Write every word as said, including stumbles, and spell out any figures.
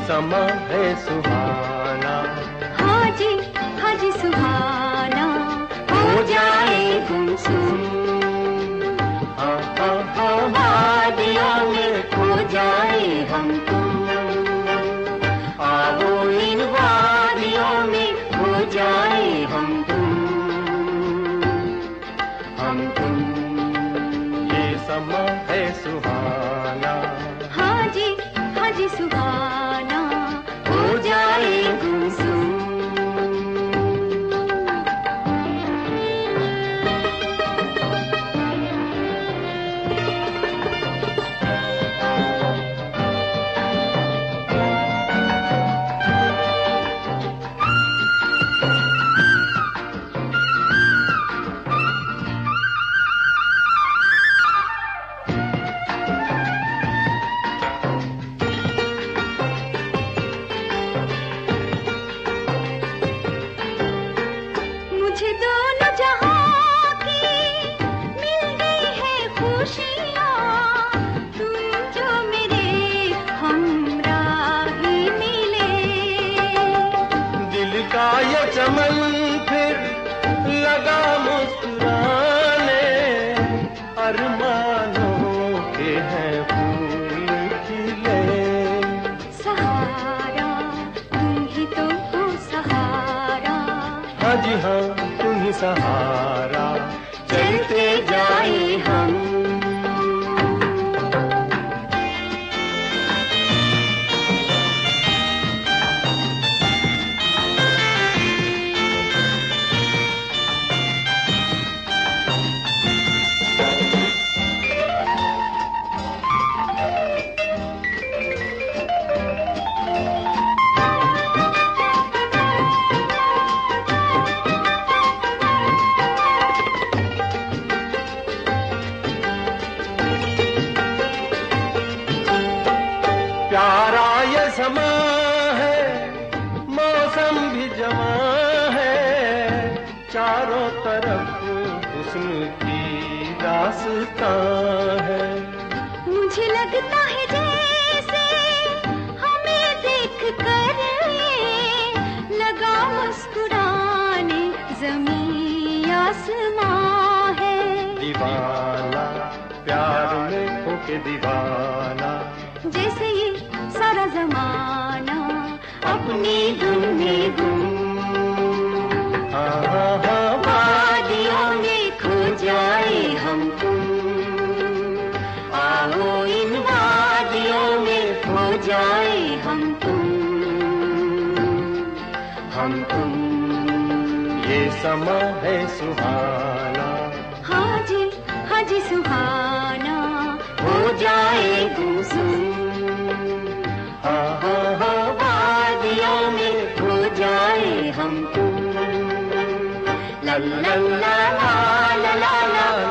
समा है सुहाना। हाँ जी हाँ जी सुहाना हो जाए गुमसुम। हाँ हाँ हाँ वादियों में खो जाए हम तुम। आओ इन वादियों में खो जाए हम तुम, हम तुम। ये समा है सुहाना। हाँ जी हाँ जी सुहाना हो जाए गुमसुम। मुझे दोनों जहां की मिल गई है खुशियाँ, तुम जो मेरे हमराही मिले। दिल का ये चमन फिर लगा मुस्कुराने, अरमानों के हैं फूल खिले। सहारा तुम ही तो हो सहारा। हाँ जी हाँ तुम ही सहारा, चलते जाए हम। प्यारा ये समा है, मौसम भी जवां है, चारों तरफ हुस्न की दास्तां है। मुझे लगता है जैसे हमें देख कर लगा मुस्कुराने ज़मीं आसमां है। दीवाना प्यार में होके दीवाना, जैसे ये सारा जमाना अपनी धुन में गुम। हाँ हाँ हाँ वादियों में खो जाए हम तुम। आओ इन वादियों में खो जाए हम तुम, हम तुम। ये समा है सुहाना। हाँ जी हाँ जी सुहाना हो जाए गुमसुम। हाँ हाँ हाँ वादियों में खो जाए हम तुम। ला ला ला ला ला ला ला